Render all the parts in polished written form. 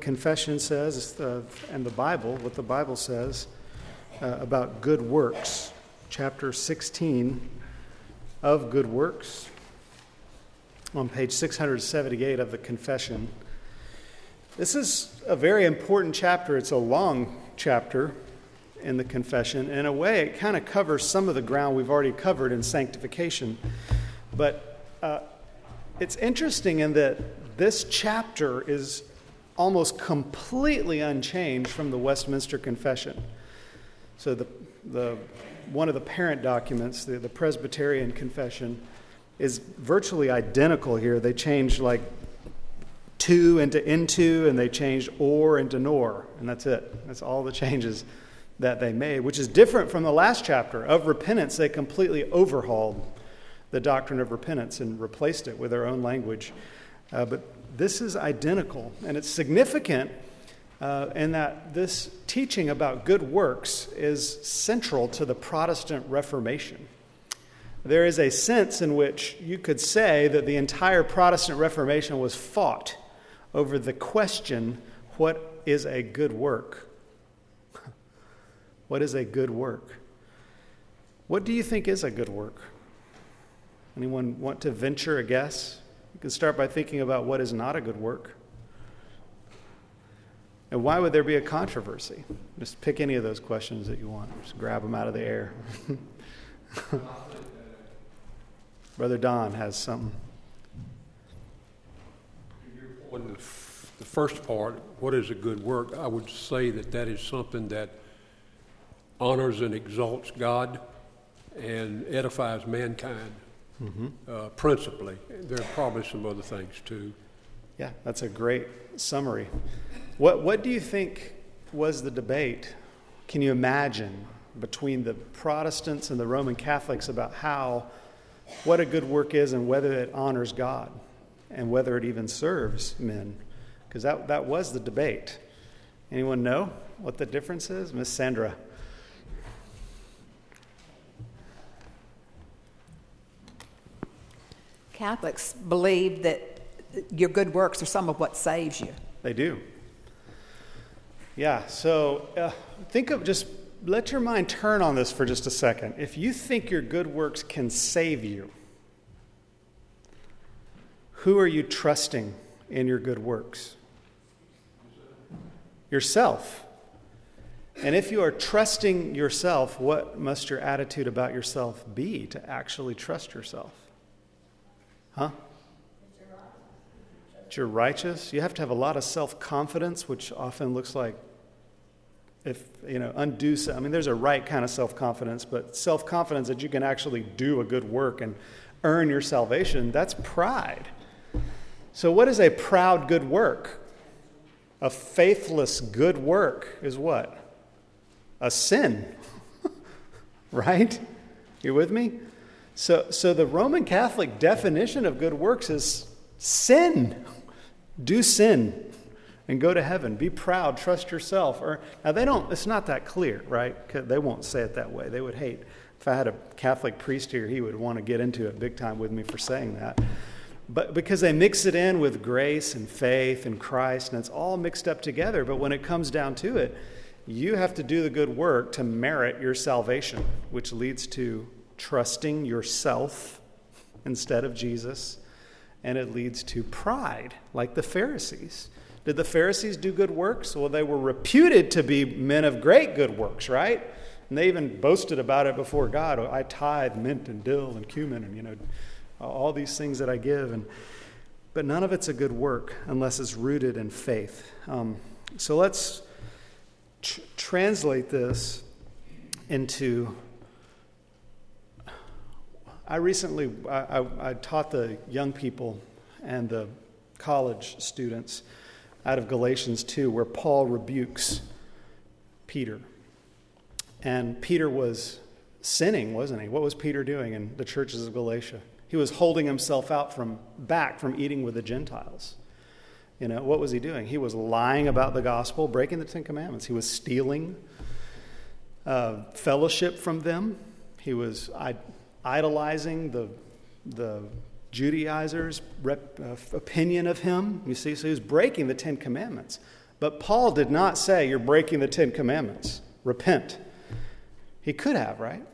confession says and the Bible, what the Bible says about good works. Chapter 16 of good works on page 678 of the confession. This is a very important chapter. It's a long chapter in the confession. In a way, it kind of covers some of the ground we've already covered in sanctification. But it's interesting in that this chapter is almost completely unchanged from the Westminster Confession. So the one of the parent documents, the Presbyterian Confession, is virtually identical here. They changed like to into, and they changed or into nor, and that's it. That's all the changes that they made, which is different from the last chapter. Of repentance, they completely overhauled the doctrine of repentance and replaced it with their own language. But this is identical, and it's significant in that this teaching about good works is central to the Protestant Reformation. There is a sense in which you could say that the entire Protestant Reformation was fought over the question, what is a good work? What is a good work? What do you think is a good work? Anyone want to venture a guess? You can start by thinking about what is not a good work. And why would there be a controversy? Just pick any of those questions that you want. Just grab them out of the air. Brother Don has something. On the first part, what is a good work? I would say that is something that honors and exalts God and edifies mankind, principally. There are probably some other things too. Yeah, that's a great summary. What do you think was the debate? Can you imagine between the Protestants and the Roman Catholics about what a good work is and whether it honors God and whether it even serves men? Because that was the debate. Anyone know what the difference is? Miss Sandra. Catholics believe that your good works are some of what saves you. They do. Yeah, so let your mind turn on this for just a second. If you think your good works can save you, who are you trusting in your good works? Yourself. And if you are trusting yourself, what must your attitude about yourself be to actually trust yourself? Huh? That you're righteous. You have to have a lot of self-confidence, which often looks like undue. I mean, there's a right kind of self-confidence, but self-confidence that you can actually do a good work and earn your salvation, that's pride. So what is a proud good work? A faithless good work is what? A sin. Right? You with me? So the Roman Catholic definition of good works is sin. Do sin and go to heaven. Be proud. Trust yourself. It's not that clear, right? They won't say it that way. They would hate. If I had a Catholic priest here, he would want to get into it big time with me for saying that. But because they mix it in with grace and faith and Christ, and it's all mixed up together. But when it comes down to it, you have to do the good work to merit your salvation, which leads to trusting yourself instead of Jesus, and it leads to pride, like the Pharisees. Did the Pharisees do good works? Well, they were reputed to be men of great good works, right? And they even boasted about it before God. I tithe mint and dill and cumin and, all these things that I give. But none of it's a good work unless it's rooted in faith. So let's translate this into... I taught the young people and the college students out of Galatians 2, where Paul rebukes Peter. And Peter was sinning, wasn't he? What was Peter doing in the churches of Galatia? He was holding himself back from eating with the Gentiles. What was he doing? He was lying about the gospel, breaking the Ten Commandments. He was stealing fellowship from them. He was idolizing the Judaizers' opinion of him. You see, so he was breaking the Ten Commandments. But Paul did not say, you're breaking the 10 Commandments. Repent. He could have, right?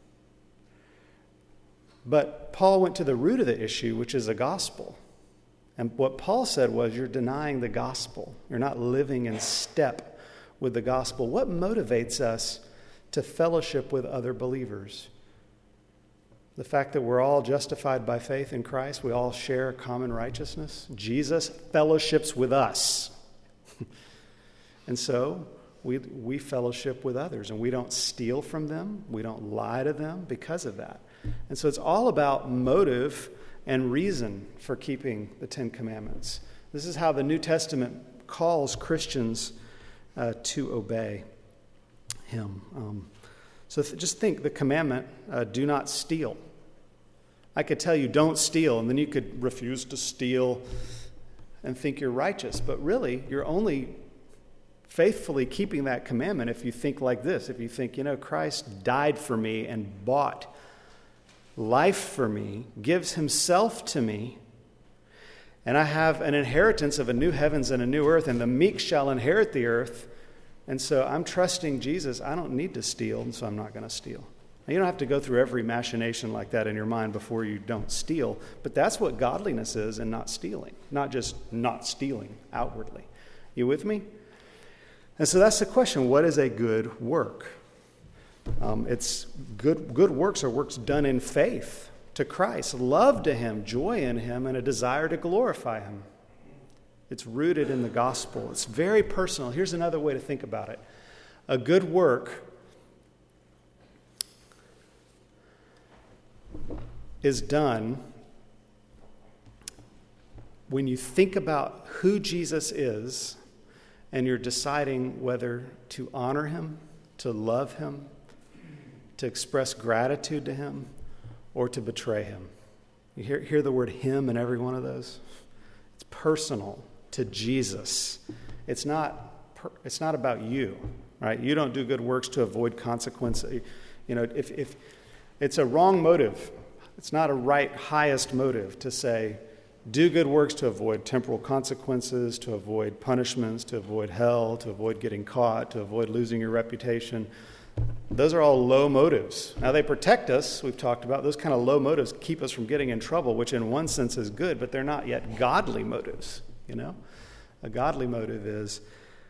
But Paul went to the root of the issue, which is the gospel. And what Paul said was, you're denying the gospel. You're not living in step with the gospel. What motivates us to fellowship with other believers? The fact that we're all justified by faith in Christ, we all share a common righteousness. Jesus fellowships with us. And so we fellowship with others, and we don't steal from them. We don't lie to them because of that. And so it's all about motive and reason for keeping the 10 Commandments. This is how the New Testament calls Christians to obey him. So just think the commandment, do not steal. I could tell you don't steal, and then you could refuse to steal and think you're righteous. But really, you're only faithfully keeping that commandment if you think like this. If you think, Christ died for me and bought life for me, gives himself to me, and I have an inheritance of a new heavens and a new earth, and the meek shall inherit the earth. And so I'm trusting Jesus. I don't need to steal, and so I'm not going to steal. Now, you don't have to go through every machination like that in your mind before you don't steal, but that's what godliness is, and not stealing, not just not stealing outwardly. You with me? And so that's the question. What is a good work? It's good works are works done in faith to Christ, love to him, joy in him, and a desire to glorify him. It's rooted in the gospel. It's very personal. Here's another way to think about it. A good work is done when you think about who Jesus is and you're deciding whether to honor him, to love him, to express gratitude to him, or to betray him. You hear the word him in every one of those? It's personal to Jesus. It's not about you, right? You don't do good works to avoid consequences. If it's a wrong motive, it's not a right highest motive to say, do good works to avoid temporal consequences, to avoid punishments, to avoid hell, to avoid getting caught, to avoid losing your reputation. Those are all low motives. Now, they protect us, we've talked about. Those kind of low motives keep us from getting in trouble, which in one sense is good, but they're not yet godly motives, A godly motive is,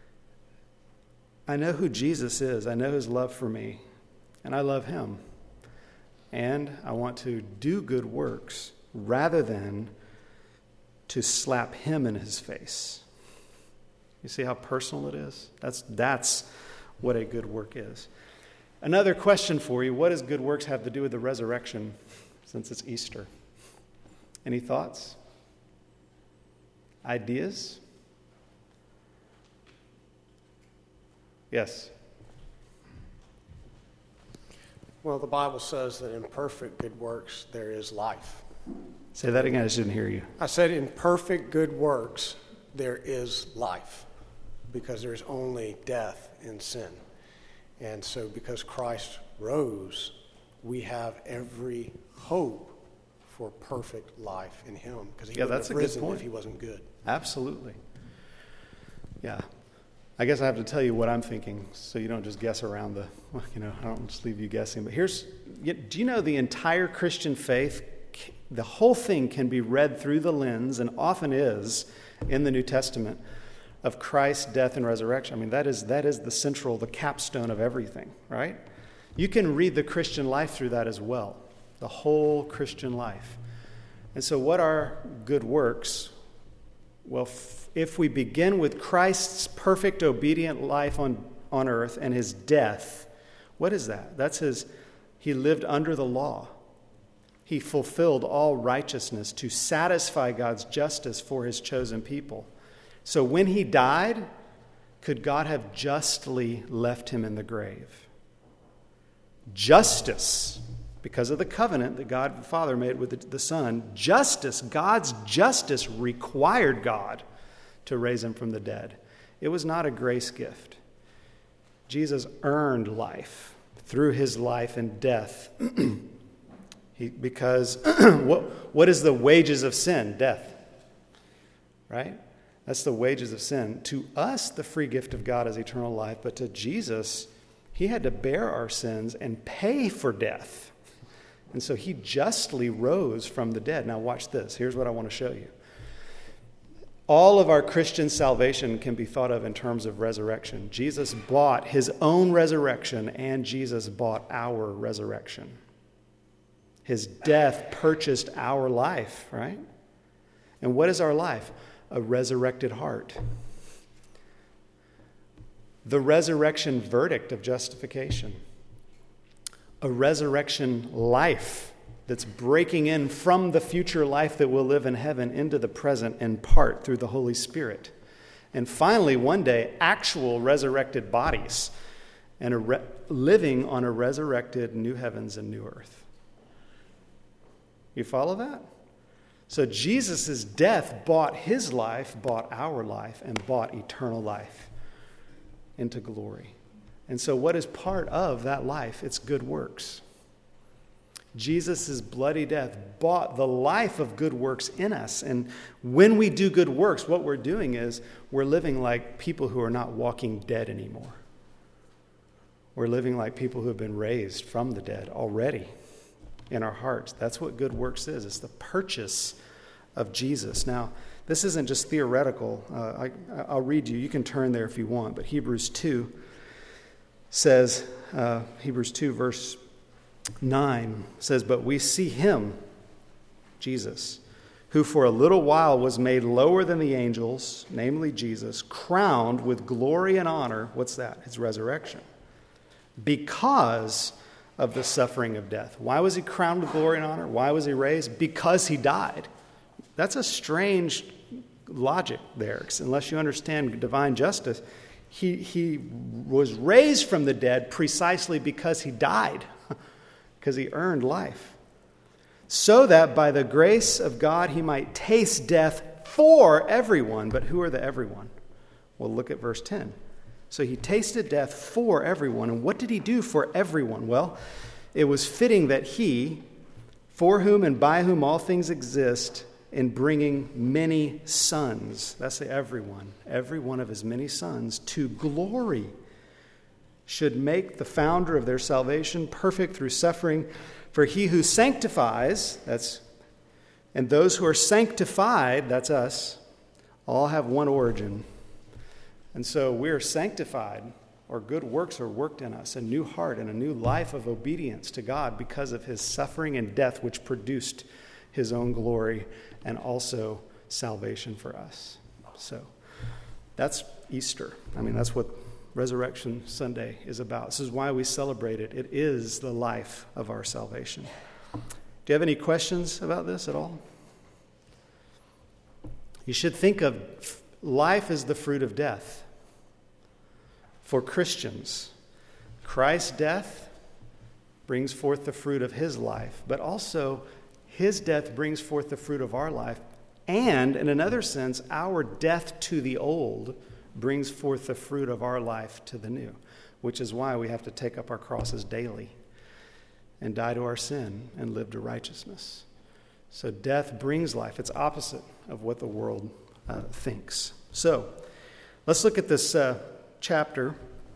I know who Jesus is. I know his love for me, and I love him. And I want to do good works rather than to slap him in his face. You see how personal it is? That's what a good work is. Another question for you, what does good works have to do with the resurrection since it's Easter? Any thoughts? Ideas? Yes. Well, the Bible says that in perfect good works there is life. Say that again, I just didn't hear you. I said in perfect good works there is life, because there's only death in sin. And so because Christ rose, we have every hope for perfect life in him, because he wouldn't have risen if he wasn't good. Absolutely. Yeah. I guess I have to tell you what I'm thinking, so you don't just guess around I don't just leave you guessing. But do you know the entire Christian faith, the whole thing can be read through the lens, and often is in the New Testament, of Christ's death and resurrection. I mean, that is the capstone of everything, right? You can read the Christian life through that as well, the whole Christian life. And so what are good works? Well, if we begin with Christ's perfect obedient life on earth and his death, what is that? He lived under the law. He fulfilled all righteousness to satisfy God's justice for his chosen people. So when he died, could God have justly left him in the grave? Justice, because of the covenant that God the Father made with the Son, God's justice required God to raise him from the dead. It was not a grace gift. Jesus earned life through his life and death. Because what is the wages of sin? Death. Right? That's the wages of sin. To us, the free gift of God is eternal life, but to Jesus, he had to bear our sins and pay for death. And so he justly rose from the dead. Now watch this. Here's what I want to show you. All of our Christian salvation can be thought of in terms of resurrection. Jesus bought his own resurrection, and Jesus bought our resurrection. His death purchased our life, right? And what is our life? A resurrected heart. The resurrection verdict of justification. A resurrection life that's breaking in from the future life that we'll live in heaven into the present in part through the Holy Spirit. And finally, one day, actual resurrected bodies and living on a resurrected new heavens and new earth. You follow that? So Jesus' death bought his life, bought our life, and bought eternal life into glory. And so what is part of that life? It's good works. Jesus' bloody death bought the life of good works in us. And when we do good works, what we're doing is we're living like people who are not walking dead anymore. We're living like people who have been raised from the dead already in our hearts. That's what good works is. It's the purchase of Jesus. Now, this isn't just theoretical. I'll read you. You can turn there if you want. But Hebrews 2 says, Hebrews 2 verse 9 says, "But we see him," Jesus, "who for a little while was made lower than the angels," namely Jesus, "crowned with glory and honor." What's that? His resurrection. "Because of the suffering of death." Why was he crowned with glory and honor? Why was he raised? Because he died. That's a strange logic there, unless you understand divine justice. He was raised from the dead precisely because he died, because he earned life, so that by the grace of God he might taste death for everyone. But who are the everyone? Well, look at verse 10. So he tasted death for everyone. And what did he do for everyone? Well, it was fitting that he, for whom and by whom all things exist, in bringing many sons, that's the everyone, every one of his many sons, to glory, should make the founder of their salvation perfect through suffering. For he who sanctifies, and those who are sanctified, that's us, all have one origin. And so we are sanctified, or good works are worked in us, a new heart and a new life of obedience to God because of his suffering and death, which produced his own glory and also salvation for us. So that's Easter. I mean, that's what Resurrection Sunday is about. This is why we celebrate it. It is the life of our salvation. Do you have any questions about this at all? You should think of life as the fruit of death. For Christians, Christ's death brings forth the fruit of his life, but also his death brings forth the fruit of our life. And in another sense, our death to the old brings forth the fruit of our life to the new, which is why we have to take up our crosses daily and die to our sin and live to righteousness. So death brings life. It's opposite of what the world thinks. So let's look at this chapter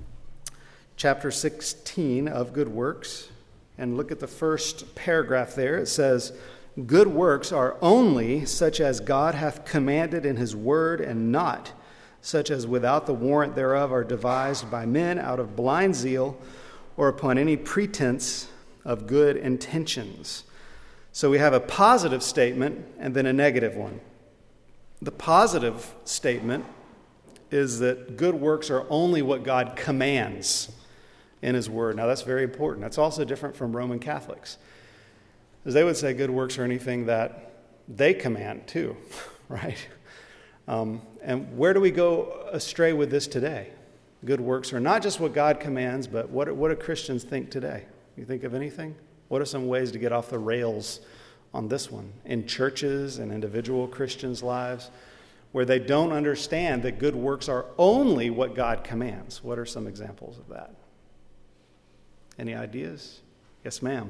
16 of Good Works, and look at the first paragraph there. It says, "Good works are only such as God hath commanded in his word, and not such as without the warrant thereof are devised by men out of blind zeal or upon any pretense of good intentions." So we have a positive statement and then a negative one. The positive statement is that good works are only what God commands in his word. Now that's very important. That's also different from Roman Catholics, as they would say good works are anything that they command too, right? And where do we go astray with this today? Good works are not just what God commands, but what do Christians think today? You think of anything? What are some ways to get off the rails on this one in churches and individual Christians' lives where they don't understand that good works are only what God commands? What are some examples of that? Any ideas? Yes, ma'am.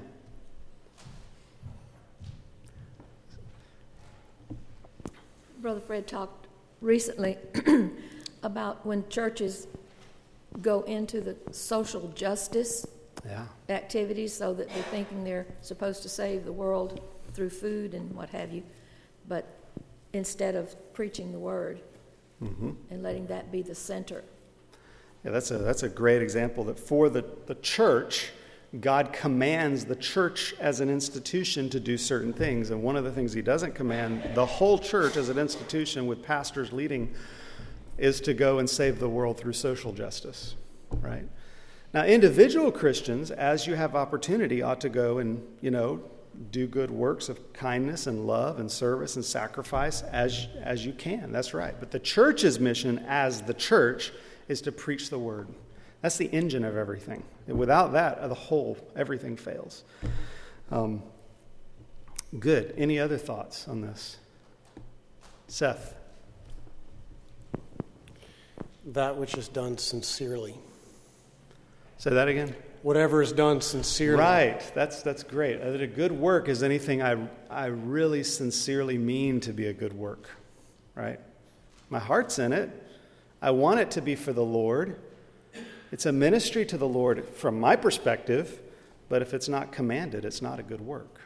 Brother Fred talked recently about when churches go into the social justice activities, so that they're thinking they're supposed to save the world through food and what have you, but instead of preaching the word and letting that be the center. Yeah, that's a great example that for the church, God commands the church as an institution to do certain things. And one of the things he doesn't command the whole church as an institution with pastors leading is to go and save the world through social justice, right? Now, individual Christians, as you have opportunity, ought to go and, do good works of kindness and love and service and sacrifice as you can. That's right. But the church's mission as the church is to preach the word. That's the engine of everything. And without that, everything fails. Good. Any other thoughts on this? Seth? That which is done sincerely. Say that again. Whatever is done sincerely. Right. That's great. That a good work is anything I really sincerely mean to be a good work. Right? My heart's in it. I want it to be for the Lord. It's a ministry to the Lord from my perspective, but if it's not commanded, it's not a good work.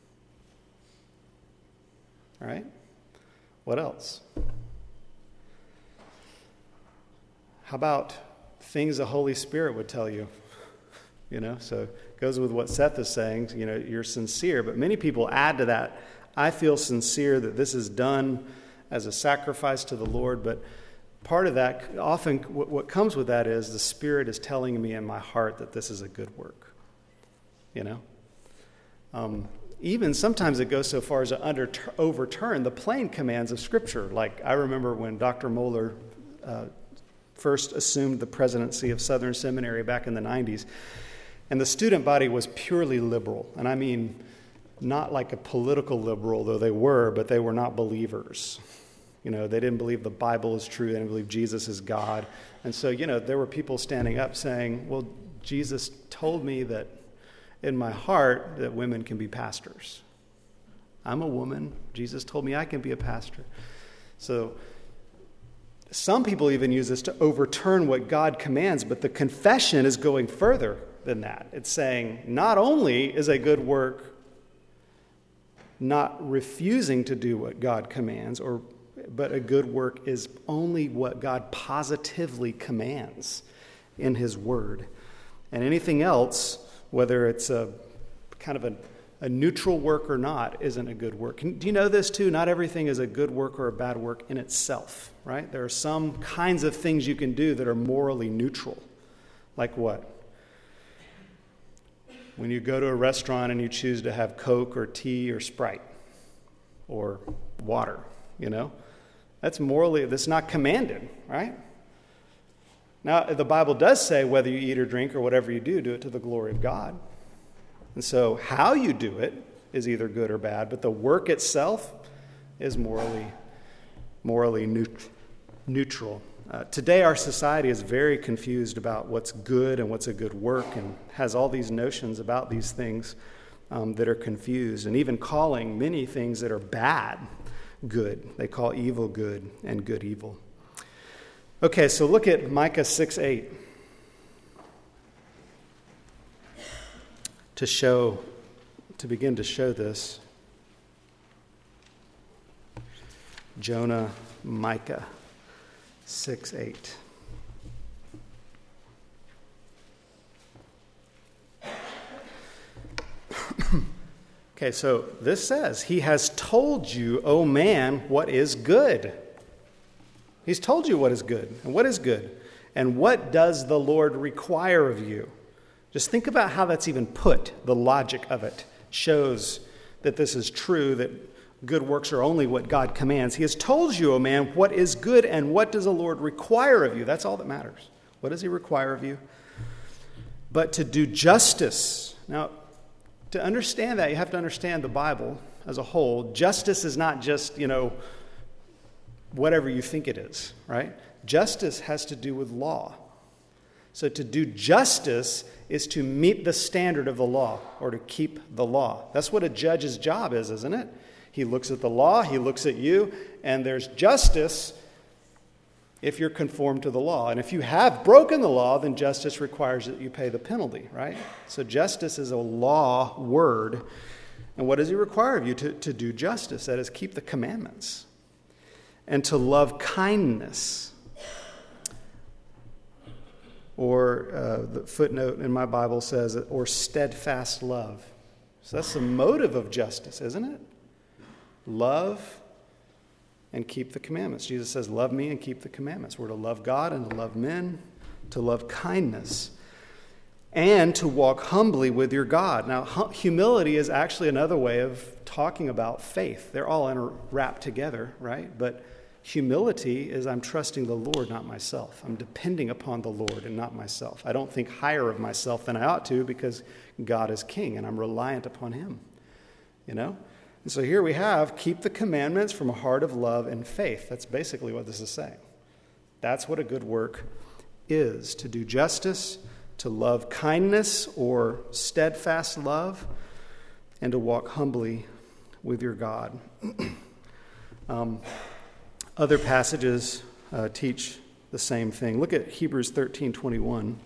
All right? What else? How about things the Holy Spirit would tell you? So it goes with what Seth is saying, you're sincere, but many people add to that. I feel sincere that this is done as a sacrifice to the Lord, but part of that, often what comes with that is the Spirit is telling me in my heart that this is a good work. Even sometimes it goes so far as to overturn the plain commands of Scripture. Like I remember when Dr. Moeller first assumed the presidency of Southern Seminary back in the 90s, and the student body was purely liberal. And I mean, not like a political liberal, though they were, but they were not believers. They didn't believe the Bible is true. They didn't believe Jesus is God. And so, there were people standing up saying, well, Jesus told me that in my heart that women can be pastors. I'm a woman. Jesus told me I can be a pastor. So some people even use this to overturn what God commands, but the confession is going further than that. It's saying not only is a good work not refusing to do what God commands, but a good work is only what God positively commands in his word. And anything else, whether it's a kind of a neutral work or not, isn't a good work. Do you know this too? Not everything is a good work or a bad work in itself, right? There are some kinds of things you can do that are morally neutral. Like what? When you go to a restaurant and you choose to have Coke or tea or Sprite or water, that's not commanded, right? Now, the Bible does say whether you eat or drink or whatever you do it to the glory of God. And so how you do it is either good or bad, but the work itself is morally neutral. Today, our society is very confused about what's good and what's a good work, and has all these notions about these things that are confused, and even calling many things that are bad good. They call evil good and good evil. Okay, so look at Micah 6:8 to begin to show this. Jonah, Micah 6:8. Okay, so this says, he has told you, O man, what is good. He's told you what is good. And what is good? And what does the Lord require of you? Just think about how that's even put. The logic of it shows that this is true, that good works are only what God commands. He has told you, O man, what is good and what does the Lord require of you? That's all that matters. What does he require of you? But to do justice. Now, to understand that, you have to understand the Bible as a whole. Justice is not just, whatever you think it is, right? Justice has to do with law. So to do justice is to meet the standard of the law, or to keep the law. That's what a judge's job is, isn't it? He looks at the law, he looks at you, and there's justice if you're conformed to the law. And if you have broken the law, then justice requires that you pay the penalty, right? So justice is a law word. And what does he require of you? To do justice, that is, keep the commandments. And to love kindness. Or the footnote in my Bible says, or steadfast love. So that's the motive of justice, isn't it? Love and keep the commandments. Jesus says, love me and keep the commandments. We're to love God and to love men, to love kindness, and to walk humbly with your God. Now, humility is actually another way of talking about faith. They're all wrapped together, right? But humility is I'm trusting the Lord, not myself. I'm depending upon the Lord and not myself. I don't think higher of myself than I ought to because God is king and I'm reliant upon him, you know? And so here we have, keep the commandments from a heart of love and faith. That's basically what this is saying. That's what a good work is, to do justice, to love kindness or steadfast love, and to walk humbly with your God. Other passages teach the same thing. Look at Hebrews 13:21.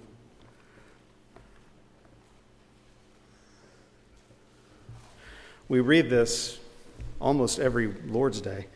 We read this almost every Lord's Day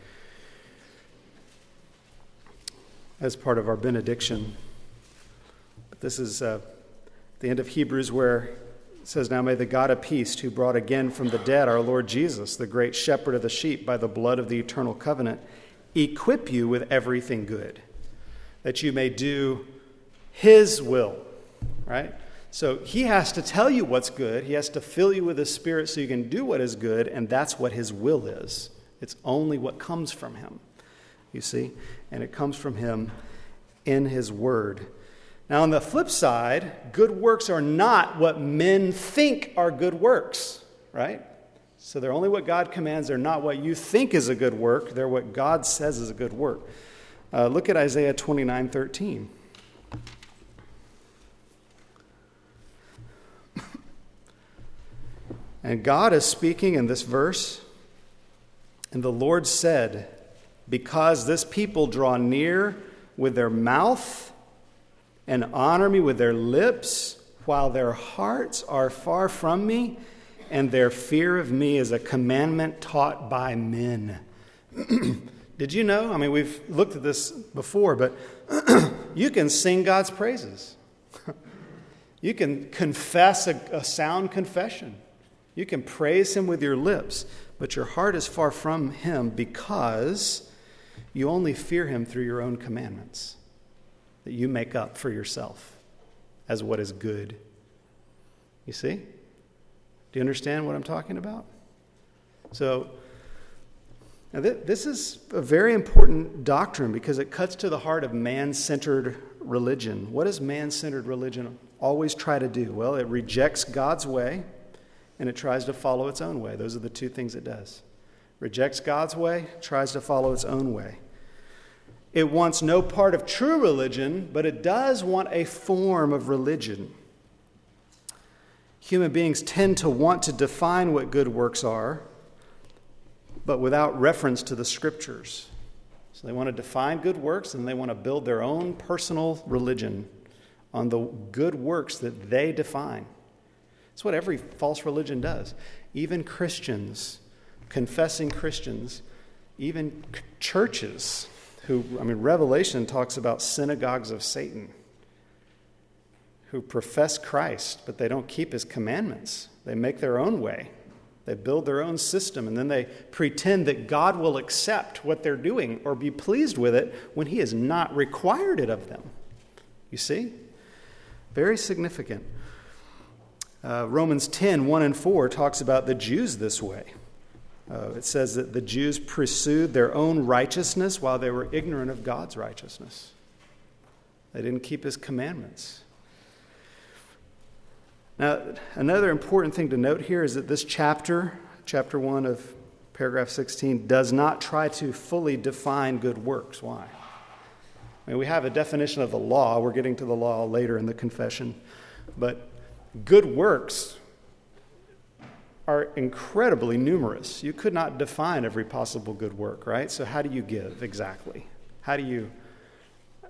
as part of our benediction. But this is the end of Hebrews where it says, now may the God of peace, who brought again from the dead our Lord Jesus, the great shepherd of the sheep by the blood of the eternal covenant, equip you with everything good, that you may do his will, right? So he has to tell you what's good. He has to fill you with his Spirit so you can do what is good, and that's what his will is. It's only what comes from him, you see? And it comes from him in his word. Now, on the flip side, good works are not what men think are good works, right? So they're only what God commands. They're not what you think is a good work. They're what God says is a good work. Look at Isaiah 29:13. And God is speaking in this verse, and the Lord said, because this people draw near with their mouth and honor me with their lips, while their hearts are far from me, and their fear of me is a commandment taught by men. Did you know? I mean, we've looked at this before, but you can sing God's praises. You can confess a sound confession. You can praise him with your lips, but your heart is far from him because you only fear him through your own commandments that you make up for yourself as what is good. You see? Do you understand what I'm talking about? So, now this is a very important doctrine because it cuts to the heart of man-centered religion. What does man-centered religion always try to do? Well, it rejects God's way, and it tries to follow its own way. Those are the two things it does. Rejects God's way, tries to follow its own way. It wants no part of true religion, but it does want a form of religion. Human beings tend to want to define what good works are, but without reference to the Scriptures. So they want to define good works, and they want to build their own personal religion on the good works that they define. That's what every false religion does. Even Christians, confessing Christians, even churches Revelation talks about synagogues of Satan who profess Christ, but they don't keep his commandments. They make their own way. They build their own system, and then they pretend that God will accept what they're doing or be pleased with it when he has not required it of them. You see? Very significant. Romans 10:1-4 talks about the Jews this way. It says that the Jews pursued their own righteousness while they were ignorant of God's righteousness. They didn't keep his commandments. Now, another important thing to note here is that this chapter 1 of paragraph 16, does not try to fully define good works. Why? I mean, we have a definition of the law. We're getting to the law later in the confession. But good works are incredibly numerous. You could not define every possible good work, right? So how do you give exactly? How do you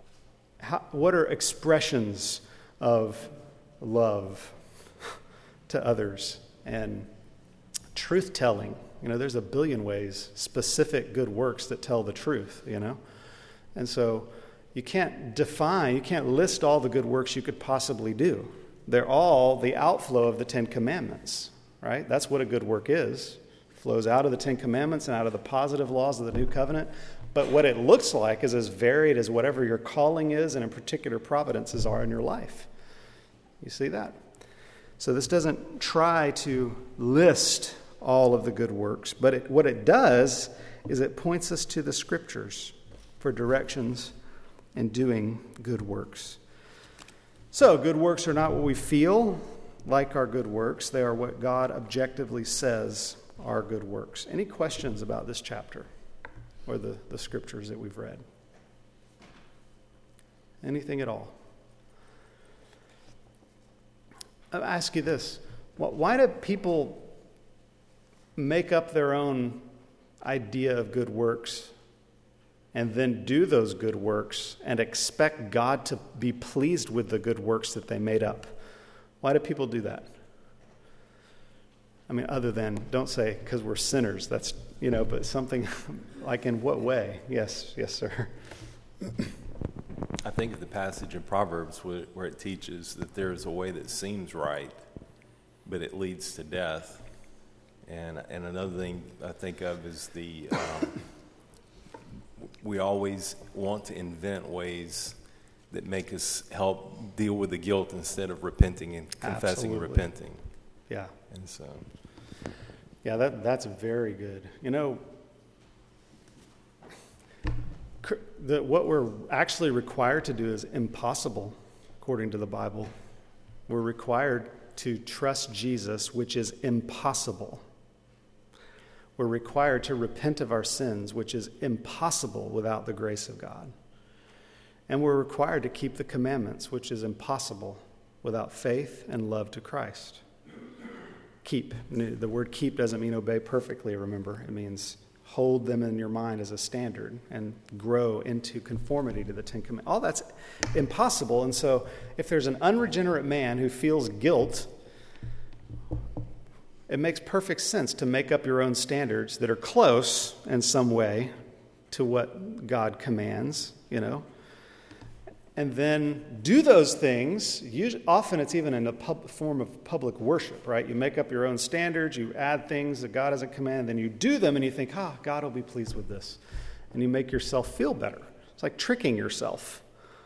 what are expressions of love to others? And truth-telling. There's a billion ways, specific good works that tell the truth, And so you can't list all the good works you could possibly do. They're all the outflow of the Ten Commandments, right? That's what a good work is. It flows out of the Ten Commandments and out of the positive laws of the New Covenant. But what it looks like is as varied as whatever your calling is and in particular providences are in your life. You see that? So this doesn't try to list all of the good works, but what it does is it points us to the Scriptures for directions in doing good works. So good works are not what we feel like are good works. They are what God objectively says are good works. Any questions about this chapter or the Scriptures that we've read? Anything at all? I'll ask you this. Why do people make up their own idea of good works and then do those good works and expect God to be pleased with the good works that they made up? Why do people do that? I mean, other than, don't say, because we're sinners, that's, but something like in what way? Yes, sir. I think of the passage in Proverbs where it teaches that there is a way that seems right, but it leads to death. And another thing I think of is we always want to invent ways that make us help deal with the guilt instead of repenting and confessing and repenting. Yeah. And so. Yeah, that's very good. What we're actually required to do is impossible, according to the Bible. We're required to trust Jesus, which is impossible. We're required to repent of our sins, which is impossible without the grace of God. And we're required to keep the commandments, which is impossible without faith and love to Christ. Keep. The word keep doesn't mean obey perfectly, remember. It means hold them in your mind as a standard and grow into conformity to the Ten Commandments. All that's impossible. And so if there's an unregenerate man who feels guilt, it makes perfect sense to make up your own standards that are close in some way to what God commands, and then do those things. Often it's even in a form of public worship, right? You make up your own standards, you add things that God hasn't commanded, then you do them and you think, God will be pleased with this. And you make yourself feel better. It's like tricking yourself,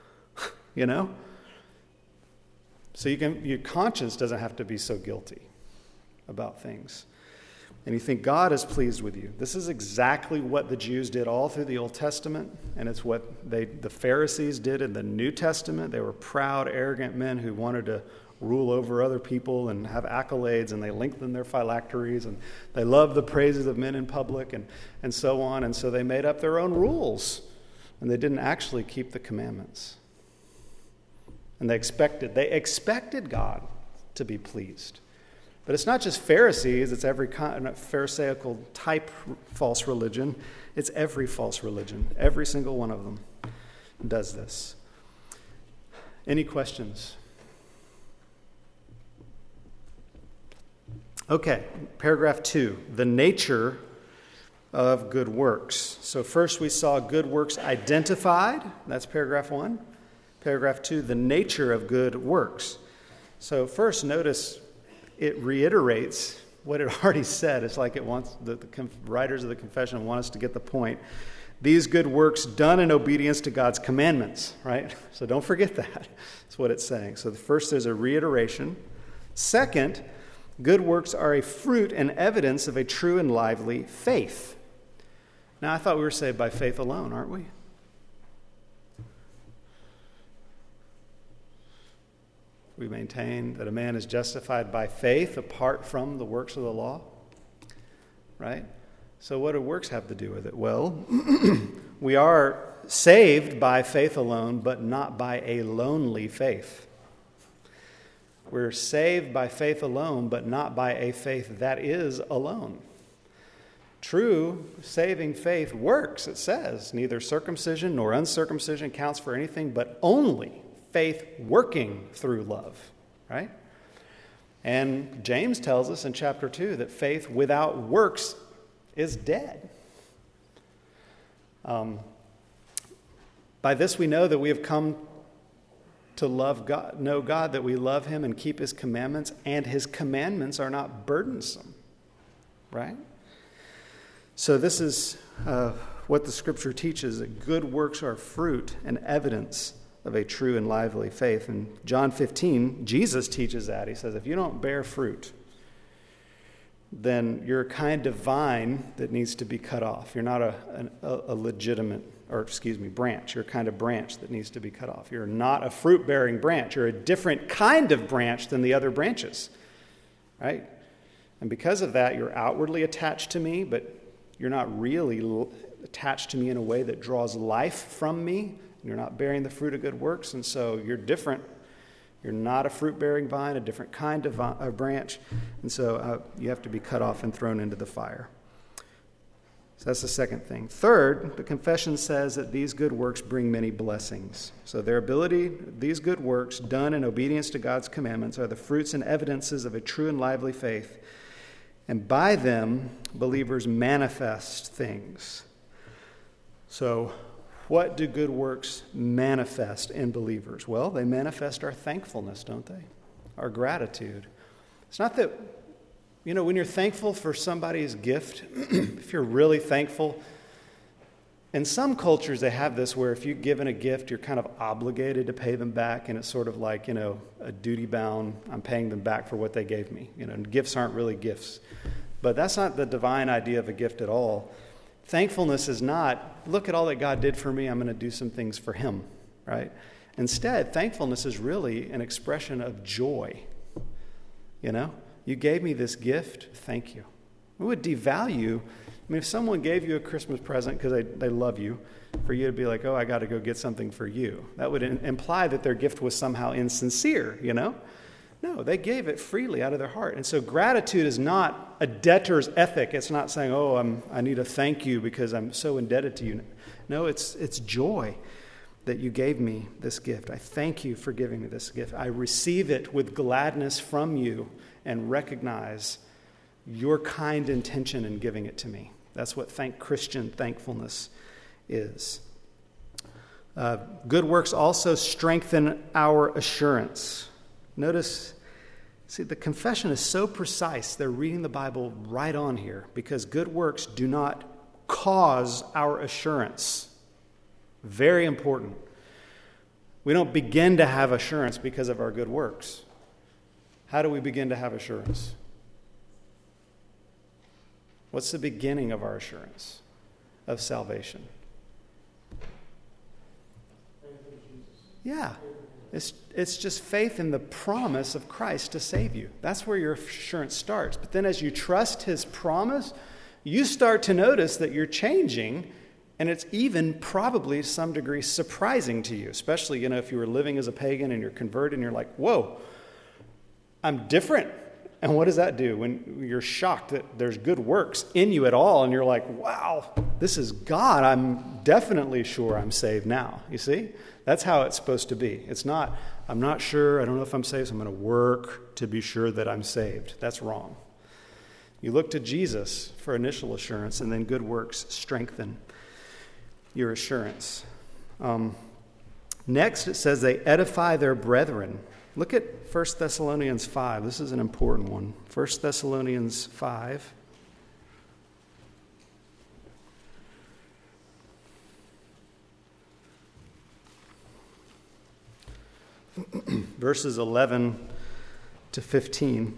So your conscience doesn't have to be so guilty about things. And you think God is pleased with you. This is exactly what the Jews did all through the Old Testament, and it's what the Pharisees did in the New Testament. They were proud, arrogant men who wanted to rule over other people and have accolades, and they lengthened their phylacteries, and they loved the praises of men in public, and so on. And so they made up their own rules, and they didn't actually keep the commandments. And they expected God to be pleased. But it's not just Pharisees, it's every Pharisaical type false religion. It's every false religion. Every single one of them does this. Any questions? Okay, paragraph 2, the nature of good works. So first we saw good works identified. That's paragraph 1. Paragraph 2, the nature of good works. So first notice it reiterates what it already said. It's like it wants the writers of the confession want us to get the point. These good works done in obedience to God's commandments, right? So don't forget that. That's what it's saying. So first there's a reiteration. Second, good works are a fruit and evidence of a true and lively faith. Now, I thought we were saved by faith alone, aren't we? We maintain that a man is justified by faith apart from the works of the law, right? So what do works have to do with it? Well, we are saved by faith alone, but not by a lonely faith. We're saved by faith alone, but not by a faith that is alone. True saving faith works, it says. Neither circumcision nor uncircumcision counts for anything, but only faith working through love, right? And James tells us in chapter 2 that faith without works is dead. By this we know that we have come to love God, know God, that we love him and keep his commandments, and his commandments are not burdensome, right? So this is what the Scripture teaches, that good works are fruit and evidence of a true and lively faith. In John 15, Jesus teaches that. He says, if you don't bear fruit, then you're a kind of vine that needs to be cut off. You're not a legitimate, branch. You're a kind of branch that needs to be cut off. You're not a fruit-bearing branch. You're a different kind of branch than the other branches, right? And because of that, you're outwardly attached to me, but you're not really attached to me in a way that draws life from me. You're not bearing the fruit of good works, and so you're different. You're not a fruit-bearing vine, a different kind of branch, and so you have to be cut off and thrown into the fire. So that's the second thing. Third, the confession says that these good works bring many blessings. So these good works done in obedience to God's commandments are the fruits and evidences of a true and lively faith. And by them, believers manifest things. So what do good works manifest in believers? Well, they manifest our thankfulness, don't they? Our gratitude. It's not that, when you're thankful for somebody's gift, if you're really thankful, in some cultures they have this where if you're given a gift, you're kind of obligated to pay them back, and it's sort of like, a duty-bound, I'm paying them back for what they gave me. Gifts aren't really gifts. But that's not the divine idea of a gift at all. Thankfulness is not, look at all that God did for me, I'm going to do some things for him, right? Instead, thankfulness is really an expression of joy. You gave me this gift, thank you. It would devalue, if someone gave you a Christmas present because they love you, for you to be like, oh, I got to go get something for you. That would imply that their gift was somehow insincere, No, they gave it freely out of their heart. And so gratitude is not a debtor's ethic. It's not saying, oh, I need to thank you because I'm so indebted to you. No, it's joy that you gave me this gift. I thank you for giving me this gift. I receive it with gladness from you and recognize your kind intention in giving it to me. That's what Christian thankfulness is. Good works also strengthen our assurance. Notice, the confession is so precise. They're reading the Bible right on here because good works do not cause our assurance. Very important. We don't begin to have assurance because of our good works. How do we begin to have assurance? What's the beginning of our assurance of salvation? Yeah. It's just faith in the promise of Christ to save you. That's where your assurance starts. But then as you trust his promise, you start to notice that you're changing, and it's even probably to some degree surprising to you, especially, if you were living as a pagan and you're converted and you're like, whoa, I'm different. And what does that do when you're shocked that there's good works in you at all, and you're like, wow, this is God. I'm definitely sure I'm saved now. You see? That's how it's supposed to be. It's not, I'm not sure, I don't know if I'm saved, so I'm going to work to be sure that I'm saved. That's wrong. You look to Jesus for initial assurance, and then good works strengthen your assurance. Next, it says they edify their brethren. Look at 1 Thessalonians 5. This is an important one. 1 Thessalonians 5. Verses 11 to 15.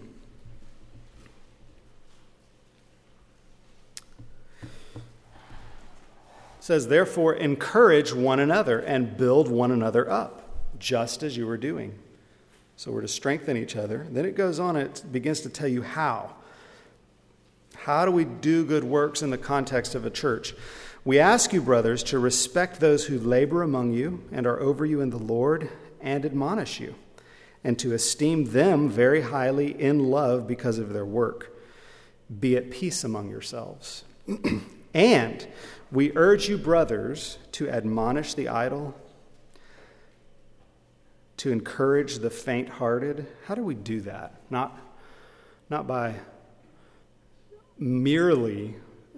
It says, therefore, encourage one another and build one another up, just as you are doing. So we're to strengthen each other. Then it goes on, it begins to tell you how. How do we do good works in the context of a church? We ask you, brothers, to respect those who labor among you and are over you in the Lord and admonish you, and to esteem them very highly in love because of their work. Be at peace among yourselves. And we urge you, brothers, to admonish the idle, to encourage the faint-hearted. How do we do that? Not by merely,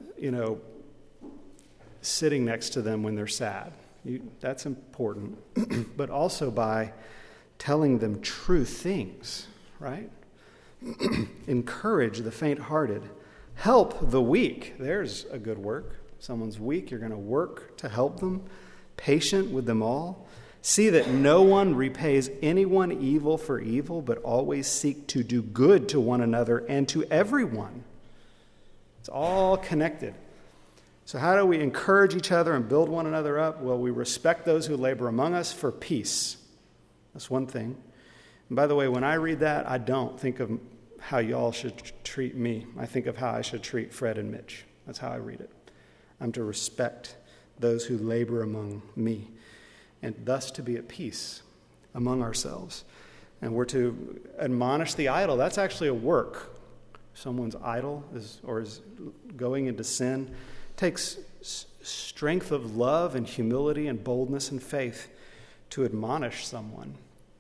sitting next to them when they're sad. That's important. But also by telling them true things, right? Encourage the faint-hearted. Help the weak. There's a good work. Someone's weak, you're going to work to help them. Patient with them all. See that no one repays anyone evil for evil, but always seek to do good to one another and to everyone. It's all connected. So how do we encourage each other and build one another up? Well, we respect those who labor among us for peace. That's one thing. And by the way, when I read that, I don't think of how y'all should treat me. I think of how I should treat Fred and Mitch. That's how I read it. I'm to respect those who labor among me, and thus to be at peace among ourselves. And we're to admonish the idle. That's actually a work. Someone's idle is going into sin. It takes strength of love and humility and boldness and faith to admonish someone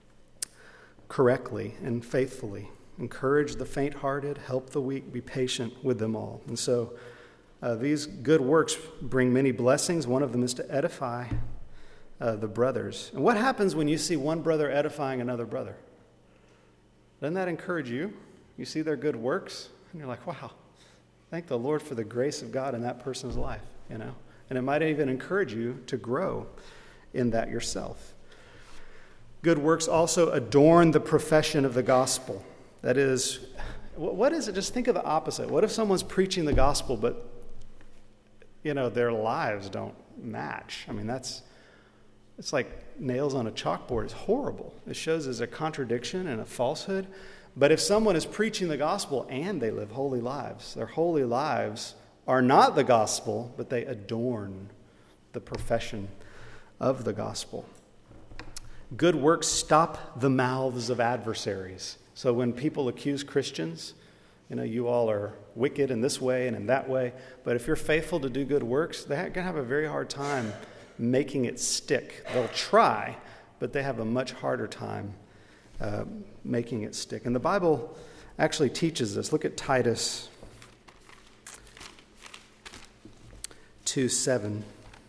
correctly and faithfully. Encourage the faint-hearted, help the weak, be patient with them all. And so these good works bring many blessings. One of them is to edify the brothers. And what happens when you see one brother edifying another brother? Doesn't that encourage you? You see their good works, and you're like, wow, thank the Lord for the grace of God in that person's life, And it might even encourage you to grow in that yourself. Good works also adorn the profession of the gospel. That is, what is it? Just think of the opposite. What if someone's preaching the gospel, but, their lives don't match? I mean, it's like nails on a chalkboard. It's horrible. It shows as a contradiction and a falsehood. But if someone is preaching the gospel and they live holy lives, their holy lives are not the gospel, but they adorn the profession of the gospel. Good works stop the mouths of adversaries. So when people accuse Christians, you all are wicked in this way and in that way. But if you're faithful to do good works, they're going to have a very hard time making it stick. They'll try, but they have a much harder time making it stick. And the Bible actually teaches this. Look at Titus 2:7.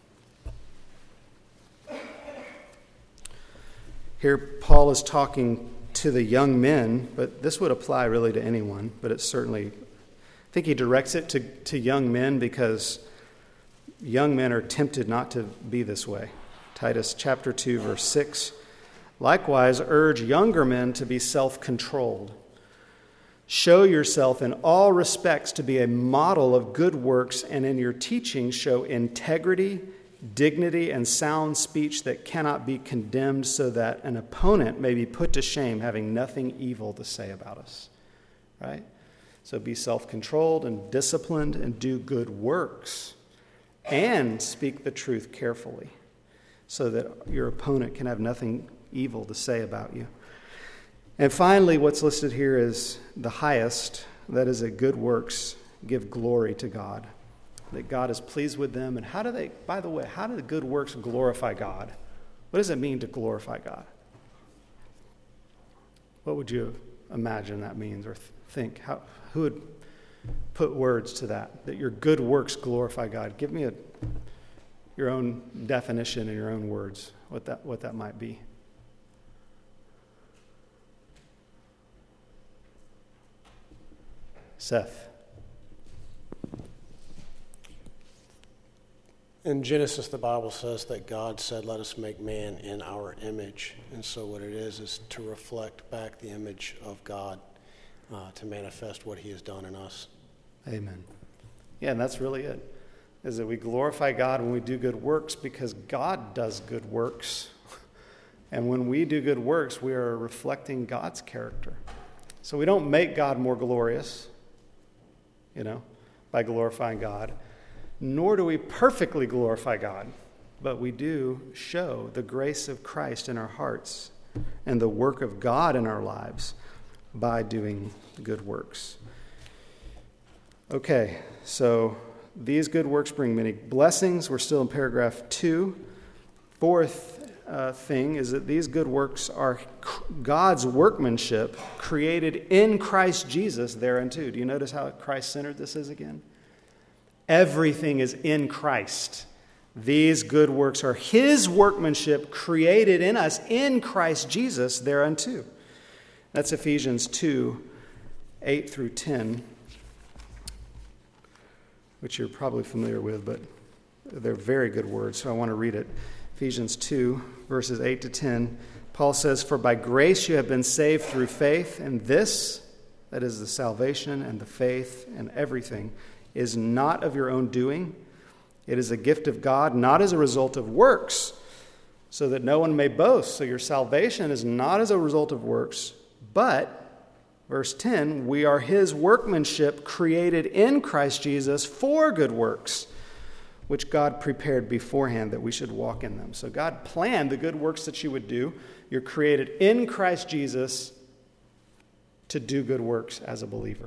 Here Paul is talking to the young men, but this would apply really to anyone, but it's certainly, I think he directs it to young men because young men are tempted not to be this way. Titus chapter 2, verse 6. Likewise, urge younger men to be self-controlled. Show yourself in all respects to be a model of good works, and in your teaching show integrity, dignity, and sound speech that cannot be condemned, so that an opponent may be put to shame, having nothing evil to say about us. Right? So be self-controlled and disciplined and do good works and speak the truth carefully, so that your opponent can have nothing evil to say about you. And finally, what's listed here is the highest, that is, that good works give glory to God, that God is pleased with them. And how do the good works glorify God? What does it mean to glorify God? What would you imagine that means, or think? Who would put words to that your good works glorify God? Give me your own definition in your own words, what that might be. Seth. In Genesis, the Bible says that God said, let us make man in our image. And so what it is to reflect back the image of God, to manifest what he has done in us. Amen. Yeah, and that's really it, is that we glorify God when we do good works because God does good works. And when we do good works, we are reflecting God's character. So we don't make God more glorious, by glorifying God, nor do we perfectly glorify God, but we do show the grace of Christ in our hearts and the work of God in our lives by doing good works. Okay, so these good works bring many blessings. We're still in paragraph 2. Fourth thing is that these good works are God's workmanship created in Christ Jesus thereunto. Do you notice how Christ-centered this is again? Everything is in Christ. These good works are his workmanship created in us in Christ Jesus thereunto. That's Ephesians 2, 8 through 10, which you're probably familiar with, but they're very good words, so I want to read it. Ephesians 2, verses 8 to 10, Paul says, "For by grace you have been saved through faith, and this," that is the salvation and the faith and everything, "is not of your own doing. It is a gift of God, not as a result of works, so that no one may boast." So your salvation is not as a result of works, but, verse 10, "we are his workmanship created in Christ Jesus for good works, which God prepared beforehand that we should walk in them." So God planned the good works that you would do. You're created in Christ Jesus to do good works as a believer.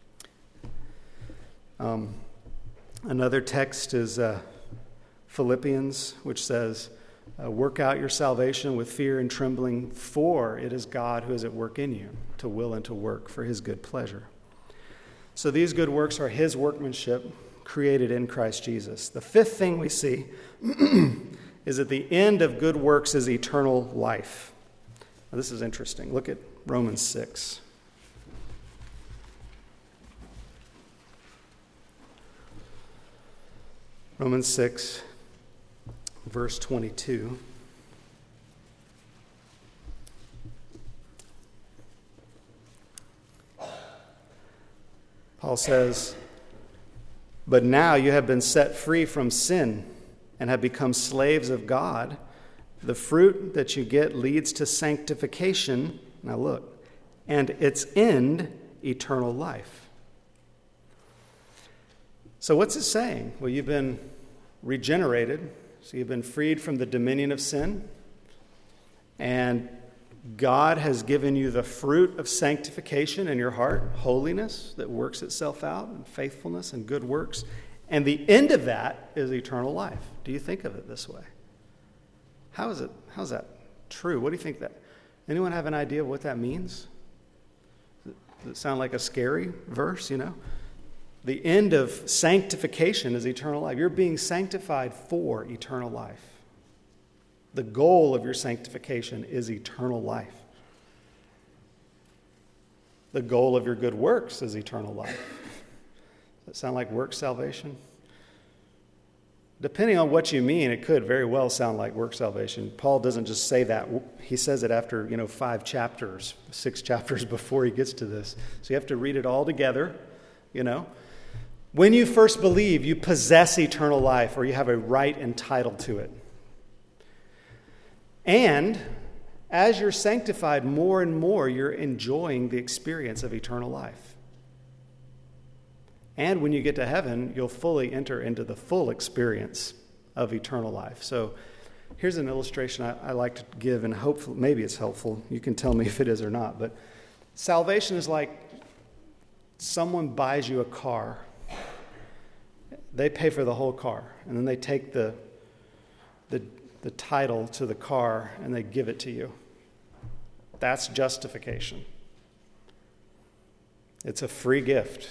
Another text is Philippians, which says, "Work out your salvation with fear and trembling, for it is God who is at work in you, to will and to work for his good pleasure." So these good works are his workmanship, created in Christ Jesus. The fifth thing we see is that the end of good works is eternal life. Now, this is interesting. Look at Romans 6. Romans 6, verse 22. Paul says, "But now you have been set free from sin and have become slaves of God. The fruit that you get leads to sanctification," now look, "and its end, eternal life." So what's it saying? Well, you've been regenerated, so you've been freed from the dominion of sin, and God has given you the fruit of sanctification in your heart, holiness that works itself out, and faithfulness and good works. And the end of that is eternal life. Do you think of it this way? How's that true? What do you think that? Anyone have an idea of what that means? Does it sound like a scary verse, The end of sanctification is eternal life. You're being sanctified for eternal life. The goal of your sanctification is eternal life. The goal of your good works is eternal life. Does that sound like work salvation? Depending on what you mean, it could very well sound like work salvation. Paul doesn't just say that. He says it after, 5 chapters, 6 chapters before he gets to this. So you have to read it all together, When you first believe, you possess eternal life, or you have a right and title to it. And as you're sanctified more and more, you're enjoying the experience of eternal life. And when you get to heaven, you'll fully enter into the full experience of eternal life. So here's an illustration I like to give, and hopefully, maybe it's helpful. You can tell me if it is or not. But salvation is like someone buys you a car. They pay for the whole car, and then they take the title to the car and they give it to you. That's justification. It's a free gift.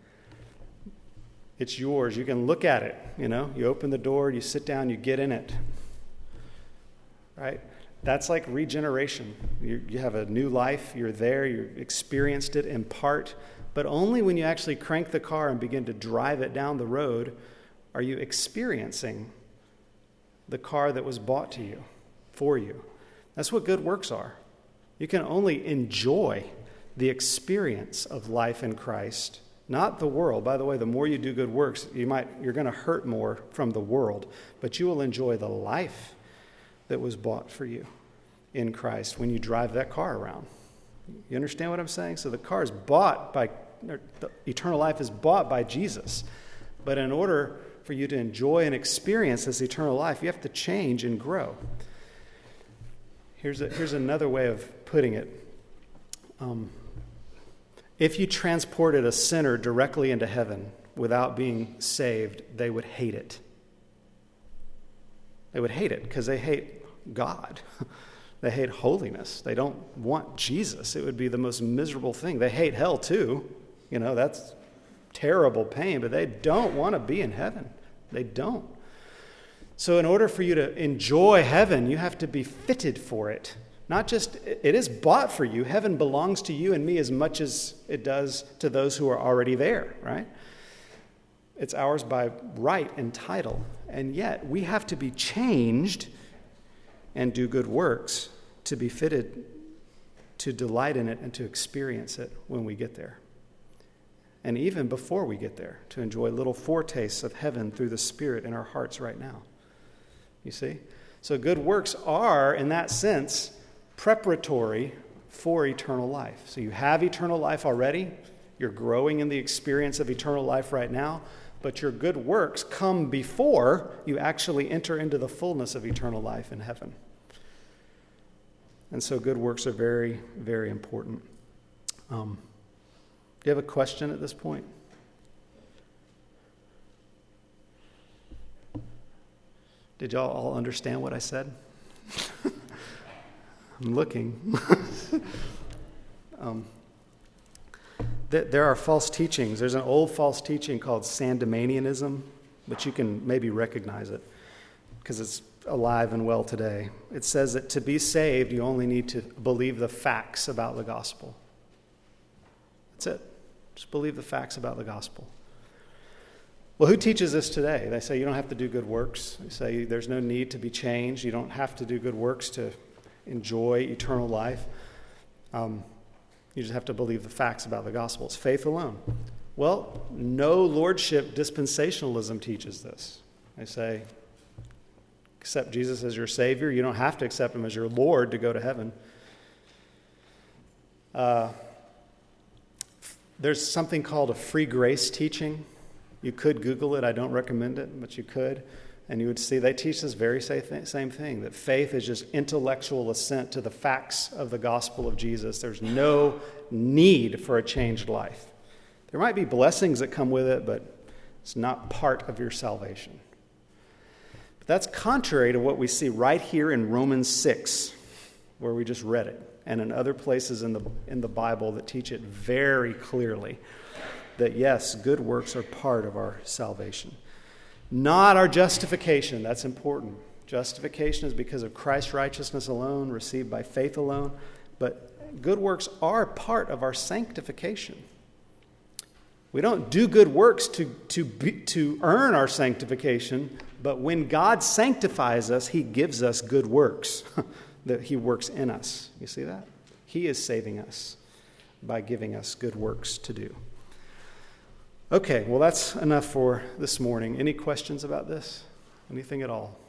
It's yours. You can look at it, You open the door, you sit down, you get in it. Right? That's like regeneration. You have a new life. You're there. You've experienced it in part. But only when you actually crank the car and begin to drive it down the road are you experiencing the car that was bought to you, for you. That's what good works are. You can only enjoy the experience of life in Christ, not the world. By the way, the more you do good works, you're going to hurt more from the world, but you will enjoy the life that was bought for you in Christ when you drive that car around. You understand what I'm saying? So the car is the eternal life is bought by Jesus. But in order for you to enjoy and experience this eternal life, you have to change and grow. Here's another way of putting it. If you transported a sinner directly into heaven, without being saved, they would hate it. They would hate it because they hate God. They hate holiness. They don't want Jesus. It would be the most miserable thing. They hate hell too. That's terrible pain, but they don't want to be in heaven. They don't. So in order for you to enjoy heaven, you have to be fitted for it. Not just, it is bought for you. Heaven belongs to you and me as much as it does to those who are already there, right? It's ours by right and title. And yet, we have to be changed and do good works to be fitted to delight in it and to experience it when we get there. And even before we get there, to enjoy little foretastes of heaven through the Spirit in our hearts right now. You see? So good works are, in that sense, preparatory for eternal life. So you have eternal life already. You're growing in the experience of eternal life right now. But your good works come before you actually enter into the fullness of eternal life in heaven. And so good works are very, very important. Do you have a question at this point? Did y'all all understand what I said? I'm looking. There are false teachings. There's an old false teaching called Sandemanianism, but you can maybe recognize it because it's alive and well today. It says that to be saved, you only need to believe the facts about the gospel. That's it. Just believe the facts about the gospel. Well, who teaches this today? They say you don't have to do good works. They say there's no need to be changed. You don't have to do good works to enjoy eternal life. You just have to believe the facts about the gospel. It's faith alone. Well, no lordship dispensationalism teaches this. They say, accept Jesus as your Savior. You don't have to accept him as your Lord to go to heaven. There's something called a free grace teaching. You could Google it. I don't recommend it, but you could. And you would see they teach this very same thing, that faith is just intellectual assent to the facts of the gospel of Jesus. There's no need for a changed life. There might be blessings that come with it, but it's not part of your salvation. But that's contrary to what we see right here in Romans 6, where we just read it, and in other places in the Bible that teach it very clearly, that yes, good works are part of our salvation. Not our justification. That's important. Justification is because of Christ's righteousness alone, received by faith alone. But good works are part of our sanctification. We don't do good works to earn our sanctification, but when God sanctifies us, he gives us good works that he works in us. You see that? He is saving us by giving us good works to do. Okay, well, that's enough for this morning. Any questions about this? Anything at all?